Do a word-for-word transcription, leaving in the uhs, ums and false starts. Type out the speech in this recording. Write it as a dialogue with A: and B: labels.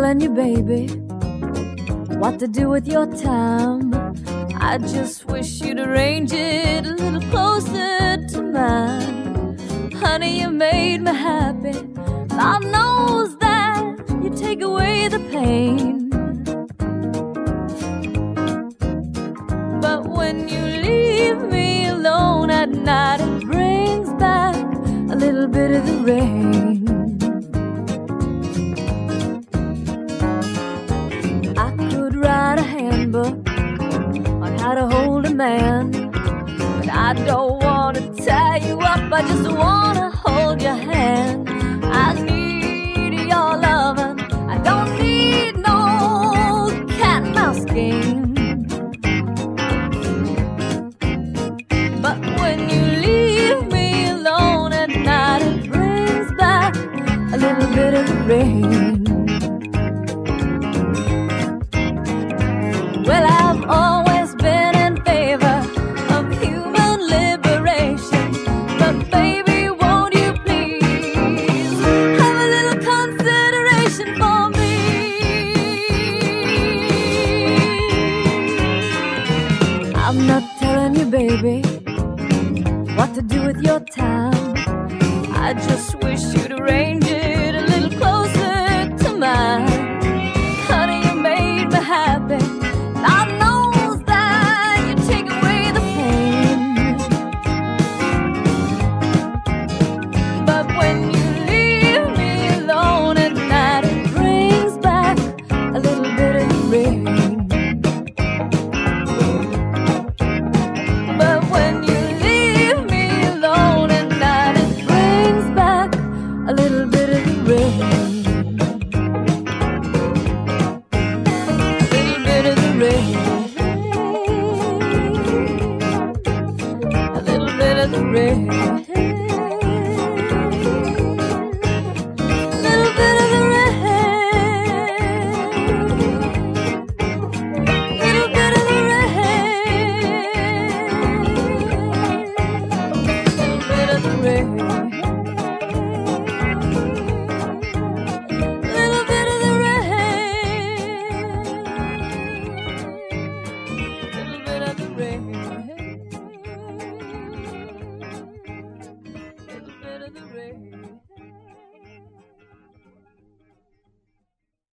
A: telling you, baby, what to do with your time. I just wish you'd arrange it a little closer to mine. Honey, you made me happy. God knows that you take away the pain. But when you leave me alone at night, it brings back a little bit of the rain. I could write a handbook on how to hold a man, but I don't want to tie you up, I just want to hold your hand. I need your loving, I don't need no cat and mouse game. But when you leave me alone at night, it brings back a little bit of the rain. Well, I've always been in favor of human liberation, but baby, won't you please have a little consideration for me? I'm not telling you, baby, what to do with your time. I just wish you'd arrange it